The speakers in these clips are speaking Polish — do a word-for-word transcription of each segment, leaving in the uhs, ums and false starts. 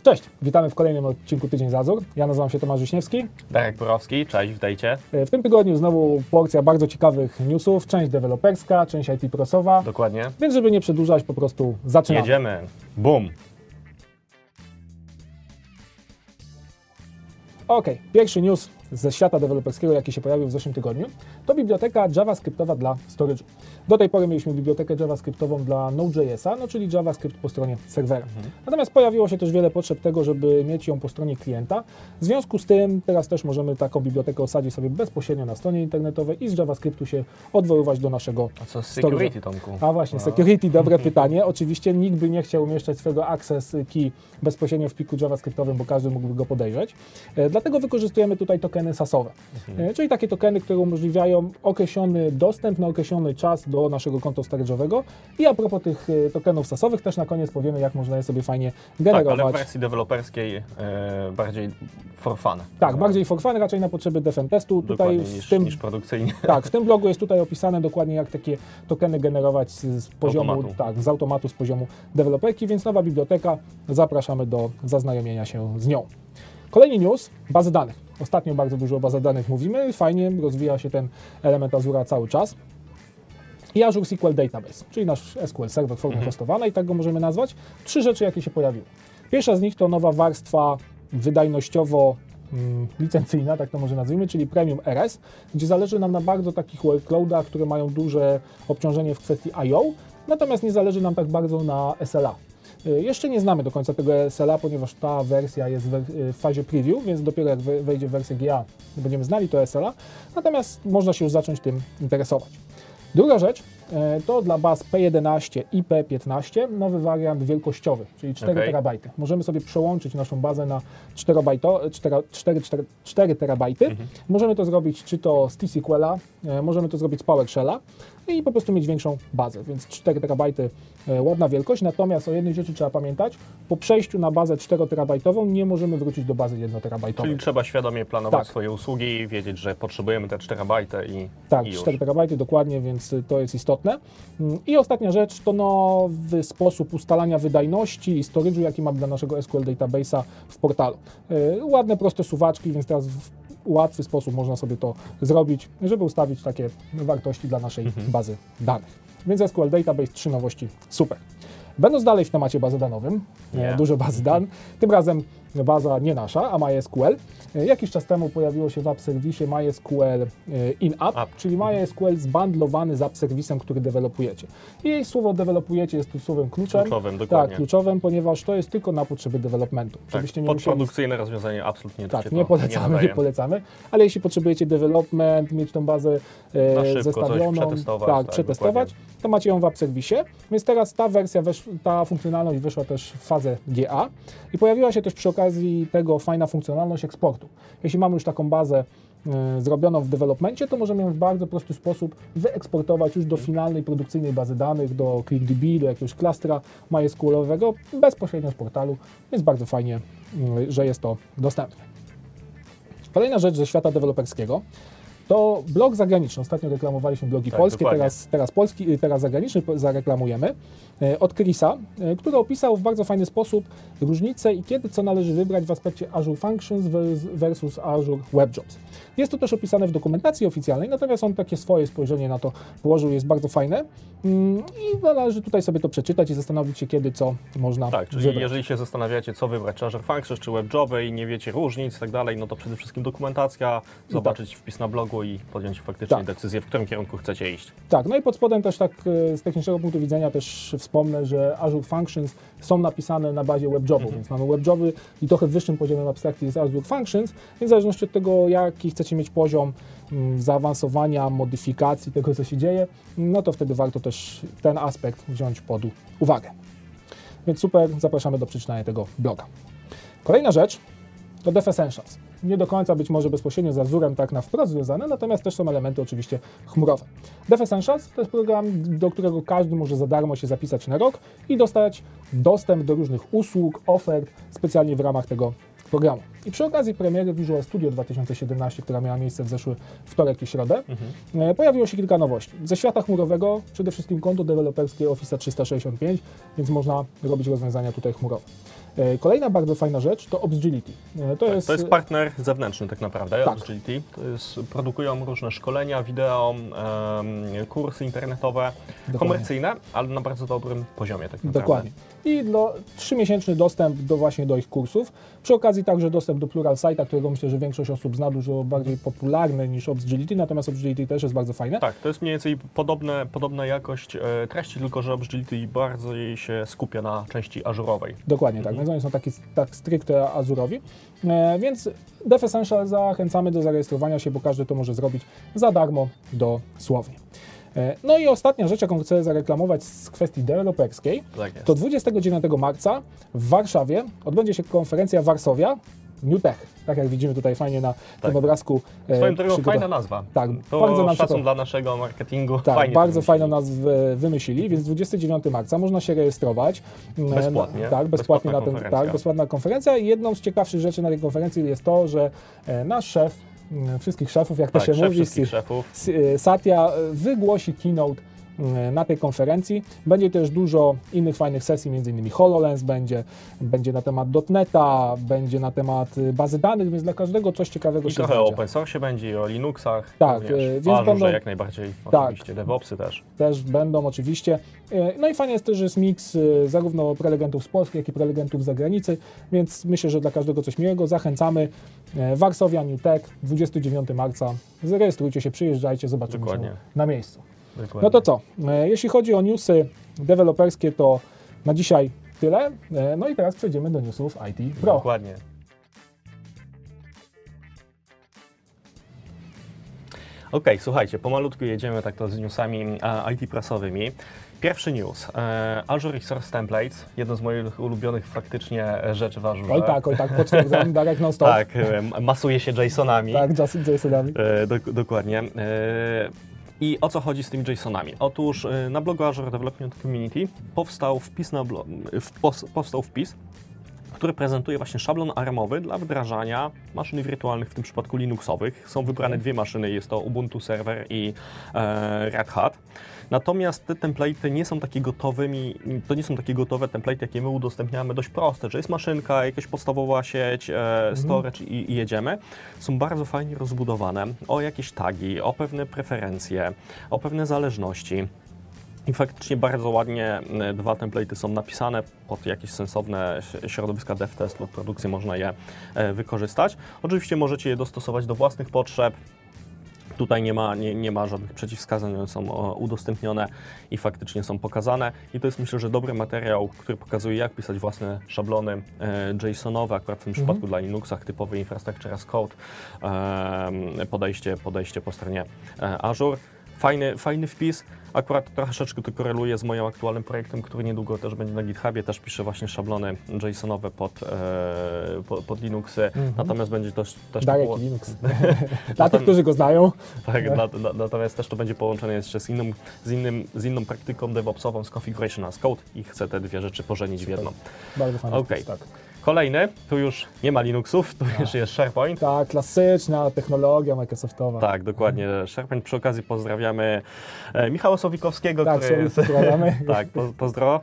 Cześć, witamy w kolejnym odcinku Tydzień z Azure. Ja nazywam się Tomasz Wiśniewski. Darek Borowski, cześć, witajcie. W tym tygodniu znowu porcja bardzo ciekawych newsów, część deweloperska, część I T prosowa. Dokładnie. Więc żeby nie przedłużać, po prostu zaczynamy. Jedziemy. Boom. Ok, pierwszy news ze świata deweloperskiego, jaki się pojawił w zeszłym tygodniu, to biblioteka JavaScriptowa dla storage'u. Do tej pory mieliśmy bibliotekę JavaScriptową dla Node.jsa, no czyli JavaScript po stronie serwera. Mhm. Natomiast pojawiło się też wiele potrzeb tego, żeby mieć ją po stronie klienta. W związku z tym teraz też możemy taką bibliotekę osadzić sobie bezpośrednio na stronie internetowej i z JavaScriptu się odwoływać do naszego A co z security, Tomku? A właśnie, security, dobre pytanie. Oczywiście nikt by nie chciał umieszczać swojego access key bezpośrednio w pliku JavaScriptowym, bo każdy mógłby go podejrzeć. E, dlatego wykorzystujemy tutaj tokeny sasowe, mhm. e, czyli takie tokeny, które umożliwiają określony dostęp na określony czas do naszego konta storage'owego. I a propos tych e, tokenów sasowych też na koniec powiemy, jak można je sobie fajnie generować. Tak, ale w wersji deweloperskiej e, bardziej for fun. Tak, no. bardziej for fun, raczej na potrzeby defentestu. Tutaj niż, w tym, niż produkcyjnie. Tak, w tym blogu jest tutaj opisane dokładnie, jak takie tokeny generować z, z poziomu, automatu. tak, z automatu, z poziomu deweloperki, więc nowa biblioteka, zapraszamy do zaznajomienia się z nią. Kolejny news, bazy danych. Ostatnio bardzo dużo o bazach danych mówimy, fajnie rozwija się ten element Azura cały czas. I Azure S Q L Database, czyli nasz S Q L Server w formie mhm. hostowanej, tak go możemy nazwać. Trzy rzeczy, jakie się pojawiły. Pierwsza z nich to nowa warstwa wydajnościowo mm, licencyjna, tak to może nazwijmy, czyli Premium R S, gdzie zależy nam na bardzo takich workloadach, które mają duże obciążenie w kwestii I O, natomiast nie zależy nam tak bardzo na S L A. Jeszcze nie znamy do końca tego S L A, ponieważ ta wersja jest w fazie preview, więc dopiero jak wejdzie w wersję G A, będziemy znali to S L A, natomiast można się już zacząć tym interesować. Druga rzecz to dla baz P jedenaście i P piętnaście nowy wariant wielkościowy, czyli cztery okay. terabajty. Możemy sobie przełączyć naszą bazę na cztery terabajty. Mhm. Możemy to zrobić czy to z T S Q L a, możemy to zrobić z PowerShella i po prostu mieć większą bazę, więc cztery terabajty ładna wielkość, natomiast o jednej rzeczy trzeba pamiętać, po przejściu na bazę cztery terabajtową nie możemy wrócić do bazy jeden terabajtowej. Czyli trzeba świadomie planować tak. swoje usługi, wiedzieć, że potrzebujemy te cztery terabajty i Tak, i już. cztery terabajty dokładnie, więc to jest istotne. I ostatnia rzecz to nowy sposób ustalania wydajności i storage'u, jaki mamy dla naszego S Q L Database'a w portalu. Ładne, proste suwaczki, więc teraz w łatwy sposób można sobie to zrobić, żeby ustawić takie wartości dla naszej mhm. bazy danych. Więc S Q L Database, trzy nowości, super. Będąc dalej w temacie bazy danowym, yeah. dużo bazy dan, tym razem baza nie nasza, a MySQL. Jakiś czas temu pojawiło się w App Service MySQL in-app, App. czyli MySQL zbandlowany z App Serwisem, który dewelopujecie. I słowo dewelopujecie jest tu słowem kluczem. Kluczowym, dokładnie. Tak, kluczowym, ponieważ to jest tylko na potrzeby developmentu. Tak, podprodukcyjne musieli... rozwiązanie absolutnie tak, nie nie polecamy, nie, nie polecamy, ale jeśli potrzebujecie development, mieć tą bazę e, szybko, zestawioną, przetestować, tak, tak, przetestować, dokładnie. To macie ją w App Service, więc teraz ta wersja, wesz, ta funkcjonalność wyszła też w fazę G A i pojawiła się też przy okazji tego fajna funkcjonalność eksportu. Jeśli mamy już taką bazę y, zrobioną w developmencie, to możemy ją w bardzo prosty sposób wyeksportować już do finalnej produkcyjnej bazy danych, do ClickDB, do jakiegoś klastra MySQL-owego bezpośrednio z portalu, więc bardzo fajnie, y, że jest to dostępne. Kolejna rzecz ze świata deweloperskiego to blog zagraniczny. Ostatnio reklamowaliśmy blogi tak, polskie, teraz, teraz polski, teraz zagraniczny zareklamujemy. Od Chrisa, który opisał w bardzo fajny sposób różnice i kiedy co należy wybrać w aspekcie Azure Functions versus Azure Web Jobs. Jest to też opisane w dokumentacji oficjalnej, natomiast on takie swoje spojrzenie na to położył, jest bardzo fajne i należy tutaj sobie to przeczytać i zastanowić się, kiedy co można Tak, czyli wybrać. jeżeli się zastanawiacie, co wybrać, czy Azure Functions, czy Web Joby i nie wiecie różnic i tak dalej, no to przede wszystkim dokumentacja, zobaczyć tak. wpis na blogu i podjąć faktycznie tak. decyzję, w którym kierunku chcecie iść. Tak, no i pod spodem też tak z technicznego punktu widzenia też wspomnę, że Azure Functions są napisane na bazie web jobów, mhm. więc mamy web joby i trochę wyższym poziomem abstrakcji jest Azure Functions, więc w zależności od tego, jaki chcecie mieć poziom m, zaawansowania, modyfikacji tego, co się dzieje, no to wtedy warto też ten aspekt wziąć pod uwagę. Więc super, zapraszamy do przeczytania tego bloga. Kolejna rzecz to Dev Essentials. Nie do końca być może bezpośrednio z Azurem tak na wprost związane, natomiast też są elementy oczywiście chmurowe. Dev Essentials to jest program, do którego każdy może za darmo się zapisać na rok i dostać dostęp do różnych usług, ofert specjalnie w ramach tego programu. I przy okazji premiery Visual Studio dwa tysiące siedemnaście, która miała miejsce w zeszły wtorek i środę, mhm. pojawiło się kilka nowości. Ze świata chmurowego przede wszystkim konto deweloperskie Office trzysta sześćdziesiąt pięć, więc można robić rozwiązania tutaj chmurowe. Kolejna bardzo fajna rzecz to Obsgility. To, tak, jest... to jest partner zewnętrzny tak naprawdę, tak. Obsgility. To jest, produkują różne szkolenia, wideo, um, kursy internetowe, Dokładnie. komercyjne, ale na bardzo dobrym poziomie tak naprawdę. Dokładnie. I do, trzymiesięczny dostęp do właśnie do ich kursów. Przy okazji także dostęp do Pluralsighta, którego myślę, że większość osób zna, dużo bardziej popularny niż Obsgility, natomiast Obsgility też jest bardzo fajne. Tak, to jest mniej więcej podobne, podobna jakość e, treści, tylko że Obsgility bardziej się skupia na części ażurowej. Dokładnie mhm. tak, więc oni są taki, tak stricte azurowi. E, więc Dev Essential zachęcamy do zarejestrowania się, bo każdy to może zrobić za darmo dosłownie. No i ostatnia rzecz, jaką chcę zareklamować z kwestii deweloperskiej, tak to dwudziestego dziewiątego marca w Warszawie odbędzie się konferencja Warszawia New Tech. Tak jak widzimy tutaj fajnie na tak. tym obrazku. Swoją drogą przygoda... fajna nazwa. Tak, to bardzo nam szacun dla naszego marketingu. Tak, fajnie bardzo fajną nazwę wymyślili, więc dwudziestego dziewiątego marca można się rejestrować. Bezpłatnie. Tak, bezpłatnie na ten, tak, bezpłatna konferencja. I jedną z ciekawszych rzeczy na tej konferencji jest to, że nasz szef, wszystkich szefów, jak to tak, się szef mówi, szefów. Satya wygłosi keynote na tej konferencji. Będzie też dużo innych fajnych sesji, między innymi HoloLens będzie, będzie na temat dotneta, będzie na temat bazy danych, więc dla każdego coś ciekawego I się trochę znajdzie. o open source będzie, i o Linuxach, tak, wiesz, więc Azure będą, jak najbardziej, tak, oczywiście, DevOpsy też. Też będą oczywiście. No i fajnie jest też, że jest miks zarówno prelegentów z Polski, jak i prelegentów z zagranicy, więc myślę, że dla każdego coś miłego. Zachęcamy. Warszawia New Tech, dwudziestego dziewiątego marca. Zarejestrujcie się, przyjeżdżajcie, zobaczymy Dokładnie. się na miejscu. Dokładnie. No to co? Jeśli chodzi o newsy deweloperskie, to na dzisiaj tyle. No i teraz przejdziemy do newsów I T Pro. Dokładnie. Ok, słuchajcie, pomalutku jedziemy tak to z newsami uh, I T prasowymi. Pierwszy news. E, Azure Resource Templates, jedno z moich ulubionych faktycznie rzeczy w Azure. Oj tak, oj tak, potwierdzam, Darek non stop. Tak, e, masuje się JSONami. Tak, JSONami. E, do, dokładnie. E, I o co chodzi z tymi JSONami? Otóż e, na blogu Azure Development Community powstał wpis, na blo- w, powstał wpis, który prezentuje właśnie szablon armowy dla wdrażania maszyn wirtualnych, w tym przypadku Linuxowych. Są wybrane dwie maszyny, jest to Ubuntu Server i e, Red Hat. Natomiast te template'y nie są takie gotowymi, to nie są takie gotowe template'y, jakie my udostępniamy, dość proste, że jest maszynka, jakaś podstawowa sieć, e, storage i, i jedziemy. Są bardzo fajnie rozbudowane o jakieś tagi, o pewne preferencje, o pewne zależności. I faktycznie bardzo ładnie dwa template'y są napisane pod jakieś sensowne środowiska DevTest lub produkcji, można je wykorzystać. Oczywiście możecie je dostosować do własnych potrzeb. Tutaj nie ma, nie, nie ma żadnych przeciwwskazań, one są udostępnione i faktycznie są pokazane. I to jest, myślę, że dobry materiał, który pokazuje, jak pisać własne szablony e, JSON-owe, akurat w tym mhm. przypadku dla Linuxach, typowy Infrastructure as Code, e, podejście, podejście po stronie e, Azure. Fajny, fajny wpis. Akurat troszeczkę to koreluje z moim aktualnym projektem, który niedługo też będzie na GitHubie. Też piszę właśnie szablony JSON-owe pod, e, pod, pod Linuxy. Mm-hmm. Natomiast będzie też... też Darek to było... Linux. Dla tych, którzy go znają. Tak, na, na, natomiast też to będzie połączone jeszcze z, inną, z, innym, z inną praktyką DevOpsową, z Configuration as Code i chcę te dwie rzeczy pożenić w jedną. Bardzo fajny okay. wpis, tak. Kolejny, tu już nie ma Linuxów, tu już jest SharePoint. Tak, klasyczna technologia Microsoftowa. Tak, dokładnie. SharePoint. Przy okazji pozdrawiamy e, Michała Sowikowskiego, tak, który jest... pozdrawiamy. tak, po, pozdro.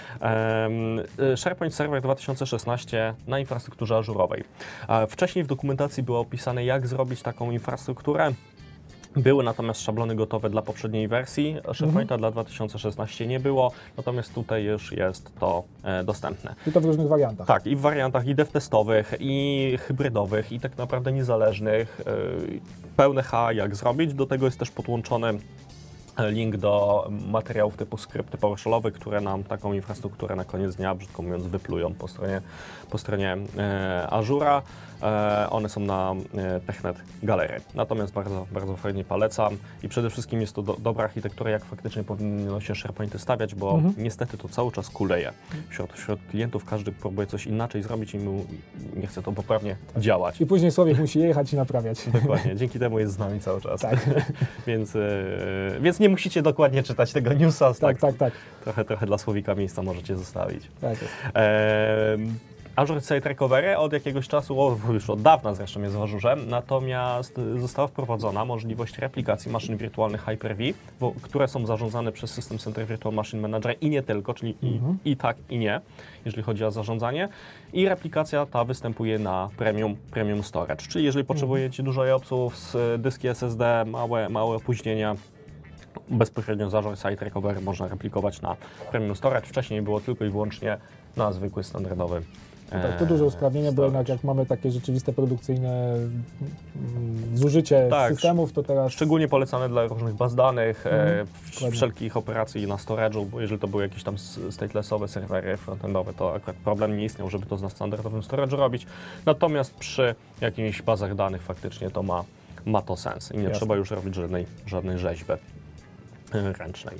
Um, SharePoint Server dwa tysiące szesnaście na infrastrukturze ażurowej. E, wcześniej w dokumentacji było opisane, jak zrobić taką infrastrukturę. Były natomiast szablony gotowe dla poprzedniej wersji SharePointa, mhm. dla dwa tysiące szesnaście nie było, natomiast tutaj już jest to e, dostępne. I to w różnych wariantach. Tak, i w wariantach i dev-testowych, i hybrydowych, i tak naprawdę niezależnych. E, pełne H, jak zrobić. Do tego jest też podłączony link do materiałów typu skrypty PowerShellowe, które nam taką infrastrukturę na koniec dnia, brzydko mówiąc, wyplują po stronie, po stronie e, Azure'a. E, one są na e, TechNet Gallery. Natomiast bardzo, bardzo fajnie polecam i przede wszystkim jest to do, dobra architektura, jak faktycznie powinno się SharePointy stawiać, bo mhm. niestety to cały czas kuleje. Wśród, wśród klientów każdy próbuje coś inaczej zrobić i mu nie chce to poprawnie tak. działać. I później Słowik musi jechać i naprawiać. Dokładnie, dzięki temu jest z nami cały czas. Tak. więc, e, więc nie musicie dokładnie czytać tego newsa. Tak, tak, tak. Trochę, trochę dla Słowika miejsca możecie zostawić. Tak jest. E, Azure Site Recovery od jakiegoś czasu, o, już od dawna zresztą jest w Azure, natomiast została wprowadzona możliwość replikacji maszyn wirtualnych Hyper-V, bo, które są zarządzane przez System Center Virtual Machine Manager i nie tylko, czyli mhm. i, i tak i nie, jeżeli chodzi o zarządzanie. I replikacja ta występuje na Premium, premium Storage, czyli jeżeli potrzebujecie dużo I O P S-ów z dyski S S D, małe, małe opóźnienia, bezpośrednio z Azure Site Recovery można replikować na Premium Storage. Wcześniej było tylko i wyłącznie na zwykły, standardowy Tak, to duże usprawnienie, bo jednak jak mamy takie rzeczywiste produkcyjne zużycie tak, systemów, to teraz... Szczególnie polecane dla różnych baz danych, mm, e, wszelkich operacji na storage'u, bo jeżeli to były jakieś tam statelessowe serwery frontendowe, to akurat problem nie istniał, żeby to na standardowym storage'u robić. Natomiast przy jakichś bazach danych faktycznie to ma, ma to sens i nie Jasne. trzeba już robić żadnej, żadnej rzeźby ręcznej.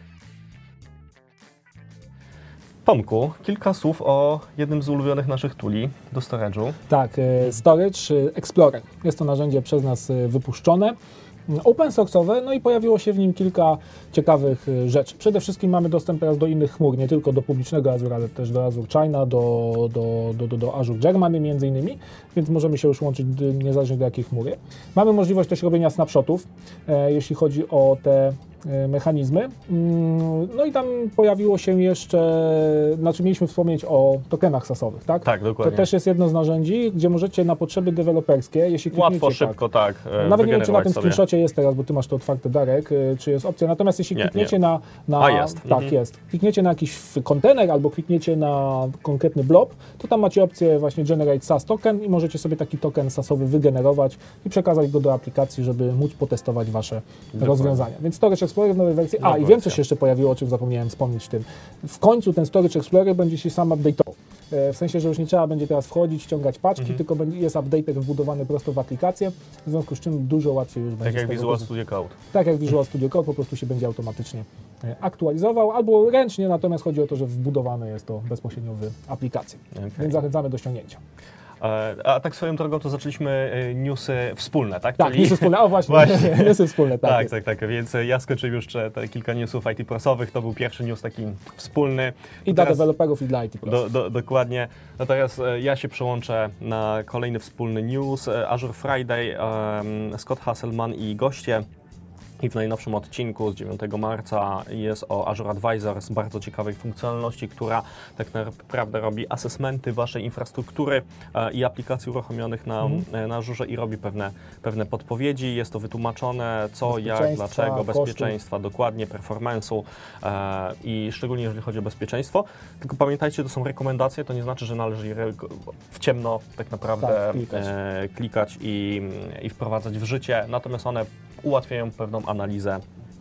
Tomku, kilka słów o jednym z ulubionych naszych tooli do storage'u. Tak, Storage Explorer. Jest to narzędzie przez nas wypuszczone, open source'owe, no i pojawiło się w nim kilka ciekawych rzeczy. Przede wszystkim mamy dostęp teraz do innych chmur, nie tylko do publicznego Azure, ale też do Azure China, do, do, do, do, do Azure Germany między innymi, więc możemy się już łączyć niezależnie do jakiej chmury. Mamy możliwość też robienia snapshotów, e, jeśli chodzi o te mechanizmy. No i tam pojawiło się jeszcze, znaczy mieliśmy wspomnieć o tokenach sasowych, tak? Tak, dokładnie. To też jest jedno z narzędzi, gdzie możecie na potrzeby deweloperskie, jeśli klikniecie... Łatwo, szybko, tak. tak Nawet nie wiem, czy na tym screenshocie jest teraz, bo Ty masz to otwarte, Darek, czy jest opcja, natomiast jeśli nie, klikniecie nie. na... na A, jest. Tak, mhm. jest. Klikniecie na jakiś kontener albo klikniecie na konkretny blob, to tam macie opcję właśnie Generate S A S Token i możecie sobie taki token sasowy wygenerować i przekazać go do aplikacji, żeby móc potestować Wasze dokładnie. rozwiązania. Więc Storage Explorer w nowej wersji. A, i wiem, co się jeszcze pojawiło, o czym zapomniałem wspomnieć w tym. W końcu ten Storage Explorer będzie się sam update'ował. W sensie, że już nie trzeba będzie teraz wchodzić, ściągać paczki, mhm. tylko jest updater wbudowany prosto w aplikację, w związku z czym dużo łatwiej już tak będzie. Tak jak Visual Studio Code. Tak jak Visual Studio Code, po prostu się będzie automatycznie aktualizował, albo ręcznie, natomiast chodzi o to, że wbudowane jest to bezpośrednio w aplikację. Okay. Więc zachęcamy do ściągnięcia. A tak swoją drogą to zaczęliśmy newsy wspólne, tak? Tak, Czyli... newsy wspólne, o właśnie, właśnie. newsy wspólne, tak. Tak, tak, tak, więc ja skończyłem już te kilka newsów I T Prosowych, to był pierwszy news taki wspólny. I dla deweloperów, i dla I T Prosów. Do, do, dokładnie. No teraz ja się przełączę na kolejny wspólny news. Azure Friday, um, Scott Hasselman i goście. I w najnowszym odcinku z dziewiątego marca jest o Azure Advisor z bardzo ciekawej funkcjonalności, która tak naprawdę robi asesmenty Waszej infrastruktury e, i aplikacji uruchomionych na, mm. na Azure i robi pewne, pewne podpowiedzi. Jest to wytłumaczone co, jak, dlaczego, bezpieczeństwa, koszty. dokładnie, performance'u e, i szczególnie jeżeli chodzi o bezpieczeństwo. Tylko pamiętajcie, to są rekomendacje, to nie znaczy, że należy je w ciemno tak naprawdę tak, klikać, e, klikać i, i wprowadzać w życie, natomiast one ułatwiają pewną analizę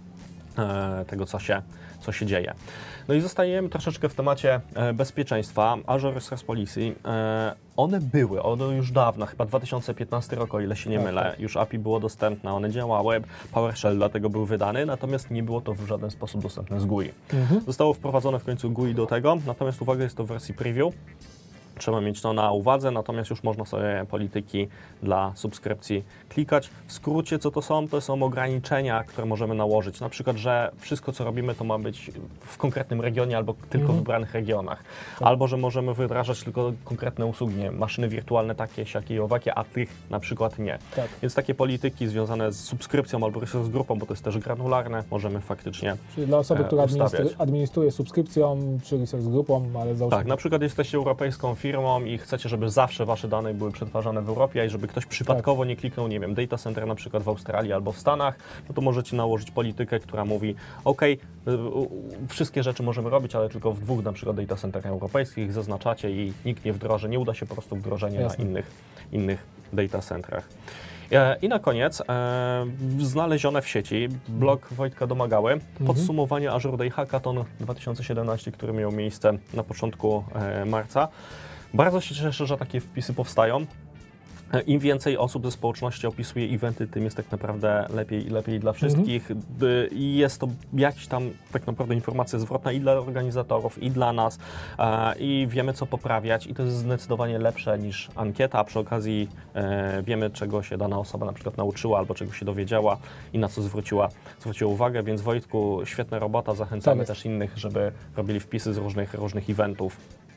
e, tego, co się, co się dzieje. No i zostajemy troszeczkę w temacie e, bezpieczeństwa. Azure Source Policy, e, one były, one już dawno, chyba dwa tysiące piętnasty rok, o ile się nie tak, mylę, tak. już A P I było dostępne, one działały, PowerShell dlatego był wydany, natomiast nie było to w żaden sposób dostępne z G U I. Mhm. Zostało wprowadzone w końcu G U I do tego, natomiast uwaga, jest to w wersji preview. Trzeba mieć to na uwadze, natomiast już można sobie polityki dla subskrypcji klikać. W skrócie, co to są? To są ograniczenia, które możemy nałożyć. Na przykład, że wszystko, co robimy, to ma być w konkretnym regionie albo tylko mhm. w wybranych regionach. Tak. Albo, że możemy wdrażać tylko konkretne usługi, nie, maszyny wirtualne takie, siakie i owakie, a tych na przykład nie. Tak. Więc takie polityki związane z subskrypcją albo z grupą, bo to jest też granularne, możemy faktycznie Czyli dla osoby, która administruje, administruje subskrypcją, czyli z grupą, ale załóżmy... Tak, na przykład jesteście europejską firmą i chcecie, żeby zawsze Wasze dane były przetwarzane w Europie i żeby ktoś przypadkowo tak. nie kliknął, nie wiem, data center na przykład w Australii albo w Stanach, no to możecie nałożyć politykę, która mówi, ok, wszystkie rzeczy możemy robić, ale tylko w dwóch na przykład data centerach europejskich, zaznaczacie i nikt nie wdroży, nie uda się po prostu wdrożenie Jasne. na innych, innych data centrach. I na koniec e, znalezione w sieci blog Wojtka Domagały, mhm. podsumowanie Azure Day Hackathon dwa tysiące siedemnasty, który miał miejsce na początku e, marca. Bardzo się cieszę, że takie wpisy powstają. Im więcej osób ze społeczności opisuje eventy, tym jest tak naprawdę lepiej i lepiej dla wszystkich. Mhm. I jest to jakaś tam tak naprawdę informacja zwrotna i dla organizatorów, i dla nas. I wiemy, co poprawiać i to jest zdecydowanie lepsze niż ankieta, a przy okazji e, wiemy, czego się dana osoba na przykład nauczyła albo czego się dowiedziała i na co zwróciła, zwróciła uwagę, więc Wojtku, świetna robota, zachęcamy tak też innych, żeby robili wpisy z różnych, różnych eventów.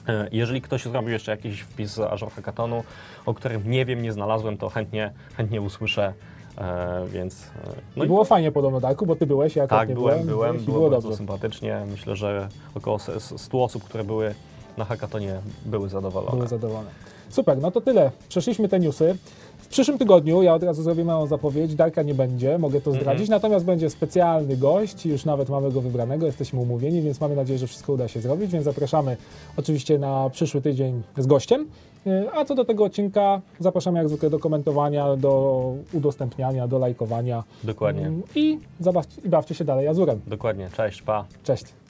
Jeżeli ktoś zrobił jeszcze jakiś wpis z Azure Hackathonu, o którym nie wiem, nie znalazłem, to chętnie, chętnie usłyszę, e, więc... No I było i... fajnie podobno, Darku, bo ty byłeś, ja tak, nie byłem, byłem, byłem, było, było bardzo dobrze. sympatycznie. Myślę, że około stu osób, które były na hackathonie, były zadowolone. Były zadowolone. Super, no to tyle. Przeszliśmy te newsy. W przyszłym tygodniu, ja od razu zrobię małą zapowiedź, Darka nie będzie, mogę to zdradzić, mm-hmm. natomiast będzie specjalny gość, już nawet mamy go wybranego, jesteśmy umówieni, więc mamy nadzieję, że wszystko uda się zrobić, więc zapraszamy oczywiście na przyszły tydzień z gościem. A co do tego odcinka, zapraszamy jak zwykle do komentowania, do udostępniania, do lajkowania. Dokładnie. I, zabawcie, i bawcie się dalej Azurem. Dokładnie, cześć, pa. Cześć.